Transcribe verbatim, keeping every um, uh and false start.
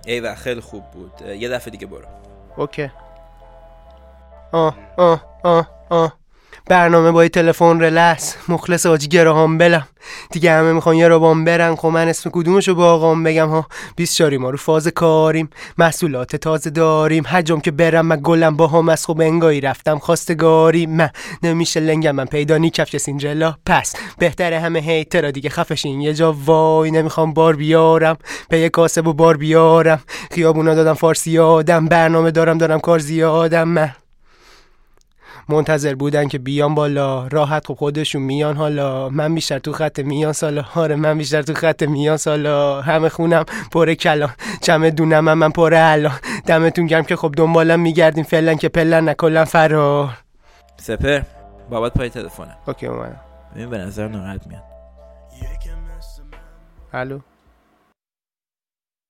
ایوه خیلی خوب بود، یه دفعه دیگه برو. اوکی. آه آه آه آه برنامه با تلفن رلس مخلص حاجی گراهام بلم دیگه همه میخوان یه رو بام برن. خب من اسم کدومشو با آقام بگم ها؟ بیست چاری ما رو فاز کاریم، محصولات تازه داریم، حجم که برم من گلم با هم از خوب انگایی رفتم خواستگاری. من نمیشه لنگم من پیدا نی کفش سینجلا، پس بهتره همه هیترا دیگه خفشین یه جا وای. نمیخوام بار بیارم به یه کاسب و بار بیارم، خیابونا دادم فارسی آدم، برنامه دارم دارم کار زیادم. من منتظر بودن که بیان بالا، راحت خب خودشون میان حالا. من بیشتر تو خط میان سالا، آره من بیشتر تو خط میان سالا. همه خونم پر کلان، چمه دونم من, من پر الان. دمتون گرم که خب دنبالم میگردیم فعلا که پلن نکلن فرار. سپر بابات پای تلفنه. اوکی اومدم. ببین به نظر ناراحت میاد. الو